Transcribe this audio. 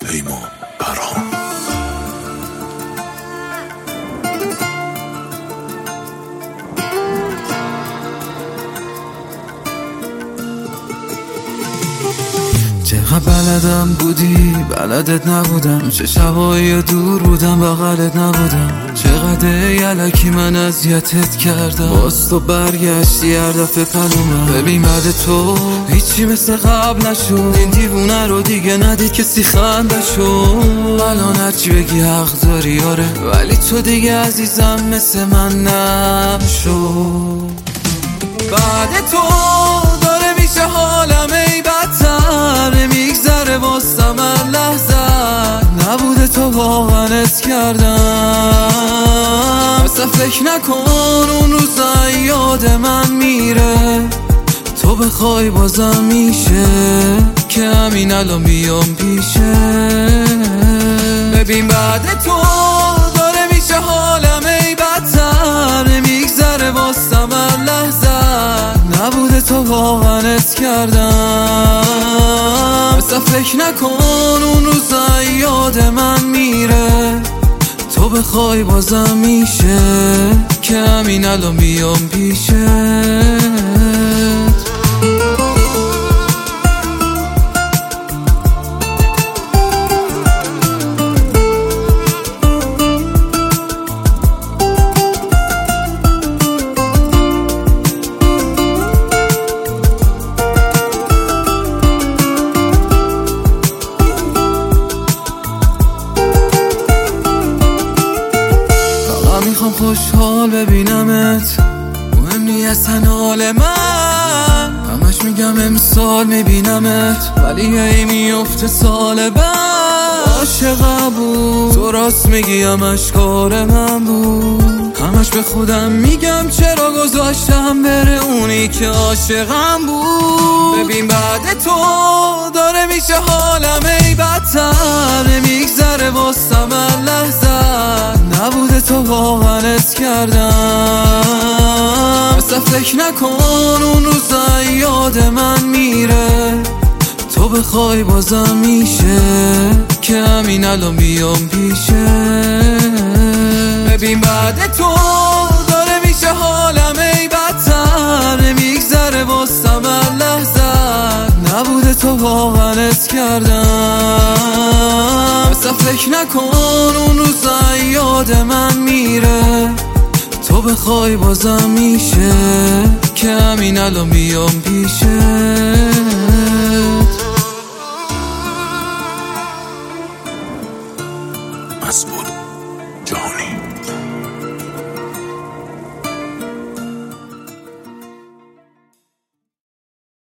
پیمان برام. چقدر بلدم بودی بلدت نبودم، چه شبایی دور بودم بغلت نبودم، چقدر یلکی من اذیتت کردم، باز تو برگشتی هر دفعه قلومم. ببین بعد تو هیچی مثل قبل نشد، این دیوونه رو دیگه ندید کسی خنده شد. الان هرچی بگی حق داری آره، ولی تو دیگه عزیزم مثل من نشد. بعد تو داره میشه حالم ای بدتر، نمیگذره واسم هر لحظه، نبوده تو واقعا حس کردم. اصلا فکر نکن اون روزا یاد من میره، تو بخوای بازم میشه که همین الان بیام پیشه. ببین بعد تو داره میشه حالم ای بدتر، نمیگذره واسم هر لحظه، نبوده تو واقعا حس کردم. اصلا فکر نکن اون روزا یاد من میره، تو بخوای بازم میشه که همین الان بیام پیشه. میخوام خوشحال ببینمت، مهم نیست حال من، همش میگم امسال میبینمت، ولی هی میفته سال بعد. عاشقم بود تو راست میگی، همش کار من بود، همش به خودم میگم چرا گذاشتم بره اونی که عاشقم بود. ببین بعد تو داره میشه حالم ای بدتر، نمیگذره واسم هر لحظه، نبوده تو واقعا حس کردم. اصلا فکر نکن اون روزا یاد من میره، تو بخوای بازم میشه که همین الان بیام پیشه. ببین بعد تو داره میشه حالم ای بدتر، نمیگذره واسم هر لحظه، نبوده تو واقعا حس کردم. اصلا فکر نکن اون روزا یاد من میره، تو بخوای بازم میشه که همین الان بیام پیشه. مسئول